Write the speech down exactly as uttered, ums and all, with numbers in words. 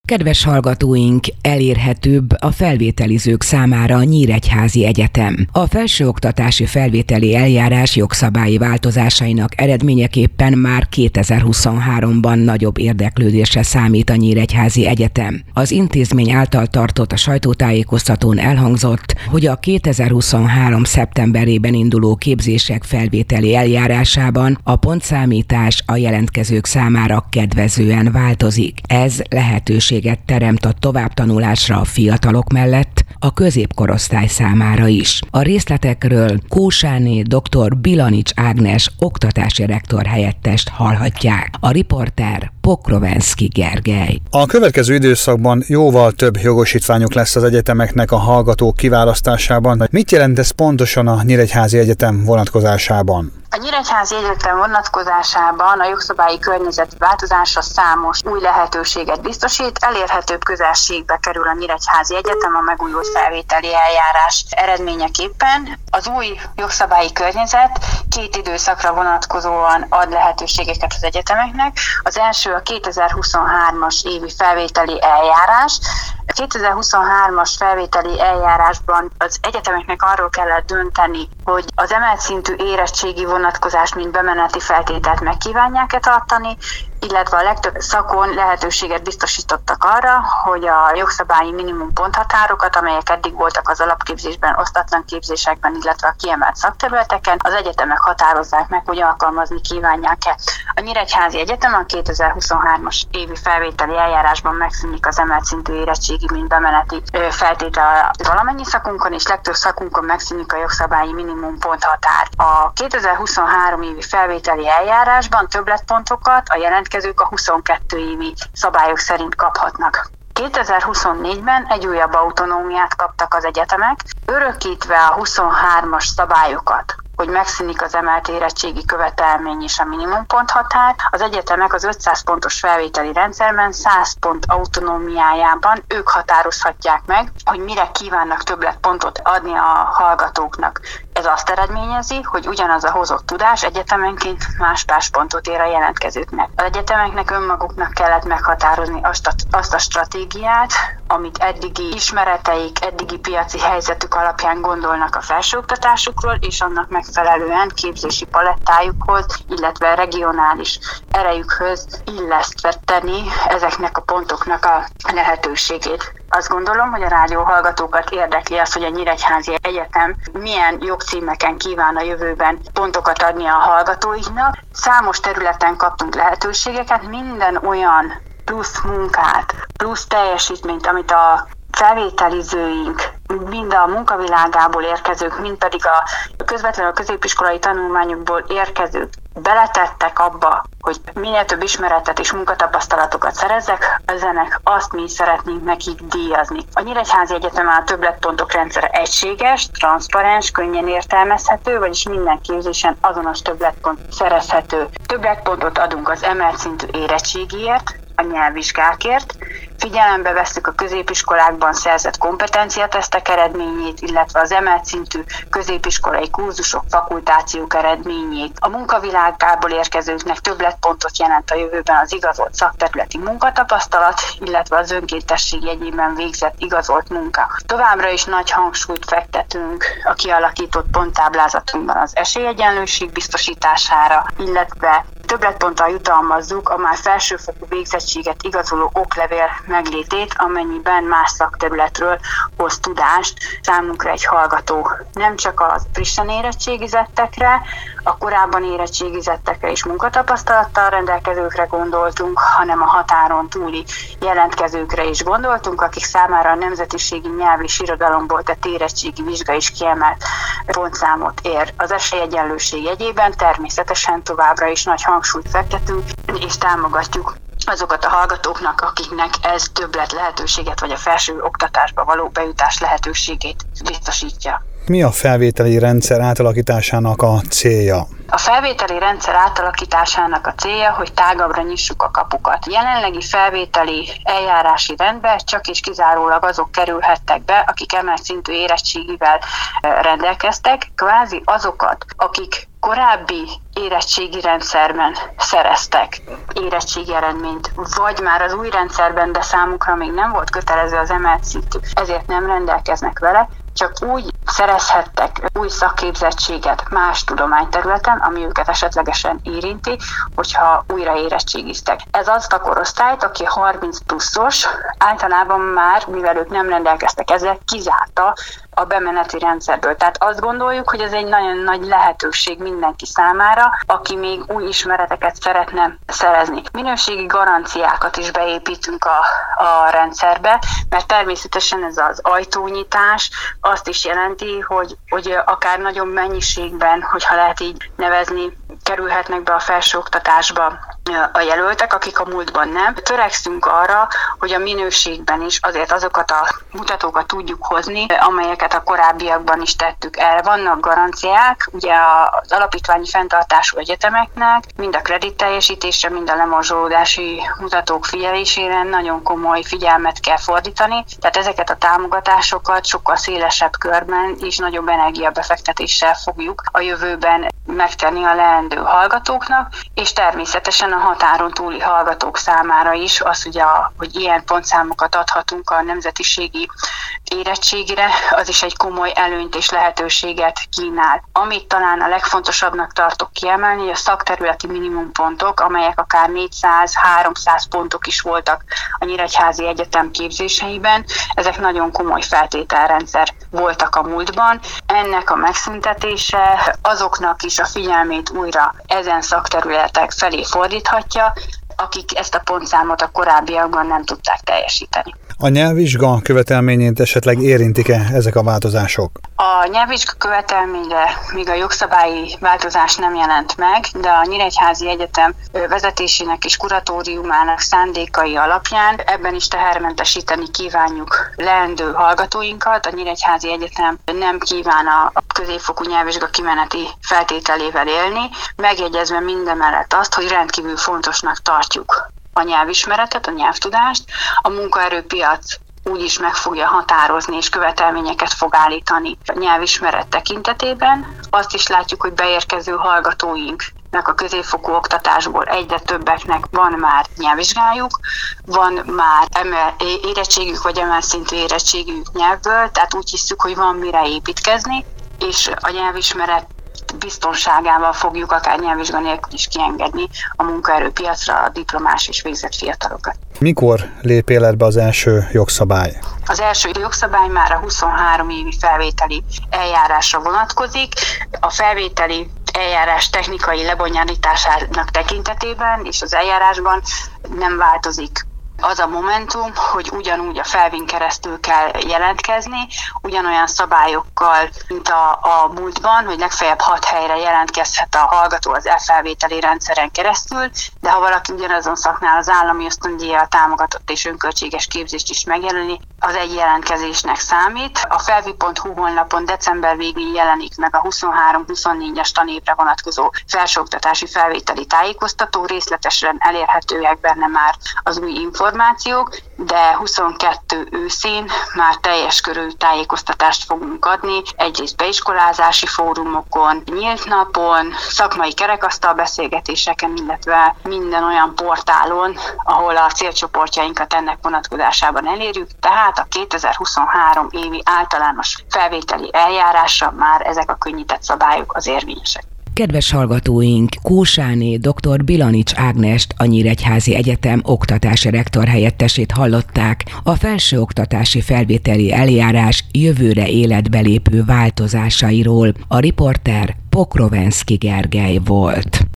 Kedves hallgatóink, elérhetőbb a felvételizők számára a Nyíregyházi Egyetem. A felsőoktatási felvételi eljárás jogszabályi változásainak eredményeképpen már kétezer-huszonháromban nagyobb érdeklődésre számít a Nyíregyházi Egyetem. Az intézmény által tartott a sajtótájékoztatón elhangzott, hogy a kétezer-huszonhárom szeptemberében induló képzések felvételi eljárásában a pontszámítás a jelentkezők számára kedvezően változik. Ez lehetőség teremt a továbbtanulásra a fiatalok mellett a középkorosztály számára is. A részletekről Kósáné dr. Bilanics Ágnes oktatási rektor helyettest hallhatják. A riporter Pokrovenszky Gergely. A következő időszakban jóval több jogosítványuk lesz az egyetemeknek a hallgatók kiválasztásában. Mit jelent ez pontosan a Nyíregyházi Egyetem vonatkozásában? A Nyíregyházi Egyetem vonatkozásában a jogszabályi környezet változása számos új lehetőséget biztosít, elérhetőbb közelségbe kerül a Nyíregyházi Egyetem a megújult felvételi eljárás eredményeképpen. Az új jogszabályi környezet két időszakra vonatkozóan ad lehetőségeket az egyetemeknek. Az első a kétezer-huszonhármas évi felvételi eljárás. A kétezer-huszonhármas felvételi eljárásban az egyetemeknek arról kellett dönteni, hogy az emelt szintű érettségi vonatkozást, mint bemeneti feltételt megkívánják-e tartani, illetve a legtöbb szakon lehetőséget biztosítottak arra, hogy a jogszabályi minimum ponthatárokat, amelyek eddig voltak az alapképzésben, osztatlan képzésekben, illetve a kiemelt szakterületeken, az egyetemek határozzák meg, hogy alkalmazni kívánják-e. A Nyíregyházi Egyetem a kétezer-huszonhármas évi felvételi eljárásban megszűnik az emelt szintű érettségi, mint bemeneti feltétel valamennyi szakunkon, és legtöbb szakunkon megszűnik a jogszabályi minimum ponthatár. A kétezer-huszonhárom évi felvételi eljárásban többletpontokat a jelentkezők a huszonkettő évi szabályok szerint kaphatnak. kétezer-huszonnégyben egy újabb autonómiát kaptak az egyetemek, örökítve a huszonhármas szabályokat, hogy megszűnik az emelt érettségi követelmény és a minimumponthatár. Az egyetemek az ötszáz pontos felvételi rendszerben száz pont autonómiájában ők határozhatják meg, hogy mire kívánnak többletpontot adni a hallgatóknak. Ez azt eredményezi, hogy ugyanaz a hozott tudás egyetemenként más-más pontot ér a jelentkezőknek. Az egyetemeknek önmaguknak kellett meghatározni azt a, azt a stratégiát, amit eddigi ismereteik, eddigi piaci helyzetük alapján gondolnak a felsőoktatásukról, és annak megfelelően képzési palettájukhoz, illetve regionális erejükhöz illeszteni ezeknek a pontoknak a lehetőségét. Azt gondolom, hogy a rádióhallgatókat érdekli az, hogy a Nyíregyházi Egyetem milyen jogcímeken kíván a jövőben pontokat adni a hallgatóinknak. Számos területen kaptunk lehetőségeket, minden olyan plusz munkát, plusz teljesítményt, amit a felvételizőink, mind a munkavilágából érkezők, mind pedig a közvetlenül a középiskolai tanulmányokból érkezők beletettek abba, hogy minél több ismeretet és munkatapasztalatokat szerezzek, ezenek azt mi szeretnénk nekik díjazni. A Nyíregyházi Egyetem a többletpontok rendszere egységes, transzparens, könnyen értelmezhető, vagyis minden képzésen azonos többletpont szerezhető. Többletpontot adunk az emelt szintű érettségiért, a nyelvvizsgákért, figyelembe vesszük a középiskolákban szerzett kompetenciatesztek eredményét, illetve az emelt szintű középiskolai kurzusok, fakultációk eredményét. A munkavilágából érkezőknek többletpontot jelent a jövőben az igazolt szakterületi munkatapasztalat, illetve az önkéntesség jegyében végzett igazolt munka. Továbbra is nagy hangsúlyt fektetünk a kialakított ponttáblázatunkban az esélyegyenlőség biztosítására, illetve többletponttal jutalmazzuk a már felsőfokú végzettséget igazoló oklevél meglétét, amennyiben más szakterületről hoz tudást számunkra egy hallgató. Nem csak az frissen érettségizettekre, a korábban érettségizettekre és munkatapasztalattal rendelkezőkre gondoltunk, hanem a határon túli jelentkezőkre is gondoltunk, akik számára a nemzetiségi nyelv és irodalomból tett érettségi vizsga is kiemelt pontszámot ér. Az esélyegyenlőség jegyében természetesen továbbra is nagy hangsúlyt fektetünk, és támogatjuk azokat a hallgatóknak, akiknek ez többlet lehetőséget vagy a felső oktatásba való bejutás lehetőségét biztosítja. Mi a felvételi rendszer átalakításának a célja? A felvételi rendszer átalakításának a célja, hogy tágabbra nyissuk a kapukat. Jelenlegi felvételi eljárási rendbe csak és kizárólag azok kerülhettek be, akik emelt szintű érettségivel rendelkeztek, kvázi azokat, akik korábbi érettségi rendszerben szereztek érettségi eredményt, vagy már az új rendszerben, de számukra még nem volt kötelező az emelt szintű, ezért nem rendelkeznek vele, csak úgy szerezhettek új szakképzettséget más tudományterületen, ami őket esetlegesen érinti, hogyha újra érettségiztek. Ez azt a korosztályt, aki harminc pluszos, általában már, mivel ők nem rendelkeztek ezzel, kizárta a bemeneti rendszerből. Tehát azt gondoljuk, hogy ez egy nagyon nagy lehetőség mindenki számára, aki még új ismereteket szeretne szerezni. Minőségi garanciákat is beépítünk a, a rendszerbe, mert természetesen ez az ajtónyitás azt is jelenti, hogy, hogy akár nagyobb mennyiségben, hogyha lehet így nevezni, kerülhetnek be a felsőoktatásba a jelöltek, akik a múltban nem. Törekszünk arra, hogy a minőségben is azért azokat a mutatókat tudjuk hozni, amelyeket a korábbiakban is tettük. Erre vannak garanciák, ugye az alapítványi fenntartású egyetemeknek, mind a kreditteljesítésre, mind a lemorzsolódási mutatók figyelésére nagyon komoly figyelmet kell fordítani, tehát ezeket a támogatásokat sokkal szélesebb körben és nagyobb energiabefektetéssel fogjuk a jövőben megtenni a leendő hallgatóknak, és természetesen a határon túli hallgatók számára is az, ugye, hogy ilyen pontszámokat adhatunk a nemzetiségi érettségire, az is egy komoly előnyt és lehetőséget kínál. Amit talán a legfontosabbnak tartok kiemelni, hogy a szakterületi minimumpontok, amelyek akár négyszáz-háromszáz pontok is voltak a Nyíregyházi Egyetem képzéseiben, ezek nagyon komoly feltételrendszer voltak a múltban. Ennek a megszüntetése azoknak is a figyelmét újra ezen szakterületek felé fordíthatja, akik ezt a pontszámot a korábbiakban nem tudták teljesíteni. A nyelvvizsga követelményét esetleg érintik-e ezek a változások? A nyelvvizsga követelményre még a jogszabályi változás nem jelent meg, de a Nyíregyházi Egyetem vezetésének és kuratóriumának szándékai alapján ebben is tehermentesíteni kívánjuk leendő hallgatóinkat. A Nyíregyházi Egyetem nem kíván a középfokú nyelvvizsga kimeneti feltételével élni, megjegyezve mindemellett azt, hogy rendkívül fontosnak tartjuk a nyelvismeretet, a nyelvtudást, a munkaerőpiac úgyis meg fogja határozni és követelményeket fog állítani a nyelvismeret tekintetében. Azt is látjuk, hogy beérkező hallgatóinknak a középfokú oktatásból egyre többeknek van már nyelvvizsgájuk, van már emel, érettségük vagy emelszintű érettségük nyelvből, tehát úgy hiszük, hogy van mire építkezni, és a nyelvismeret biztonságával fogjuk akár nyelvvizsga nélkül is kiengedni a munkaerőpiacra a diplomás és végzett fiatalokat. Mikor lép életbe az első jogszabály? Az első jogszabály már a huszonhárom évi felvételi eljárásra vonatkozik. A felvételi eljárás technikai lebonyolításának tekintetében és az eljárásban nem változik az a momentum, hogy ugyanúgy a felvin keresztül kell jelentkezni, ugyanolyan szabályokkal, mint a, a múltban, hogy legfeljebb hat helyre jelentkezhet a hallgató az e-felvételi rendszeren keresztül, de ha valaki ugyanazon szaknál az állami ösztöndíjjal támogatott és önköltséges képzést is megjelöli, az egy jelentkezésnek számít. A felvi pont hu honlapon december végén jelenik meg a huszonhárom huszonnégyes tanévre vonatkozó felsőoktatási felvételi tájékoztató, részletesen elérhetőek benne már az új információk, de huszonkettő őszén már teljes körű tájékoztatást fogunk adni, egyrészt beiskolázási fórumokon, nyílt napon, szakmai kerekasztal beszélgetéseken, illetve minden olyan portálon, ahol a célcsoportjainkat ennek vonatkozásában elérjük, tehát a kétezer-huszonhárom évi általános felvételi eljárásra már ezek a könnyített szabályok az érvényesek. Kedves hallgatóink, Kósáné dr. Bilanics Ágnest, a Nyíregyházi Egyetem oktatási rektor helyettesét hallották a felsőoktatási felvételi eljárás jövőre életbe lépő változásairól. A riporter Pokrovenszky Gergely volt.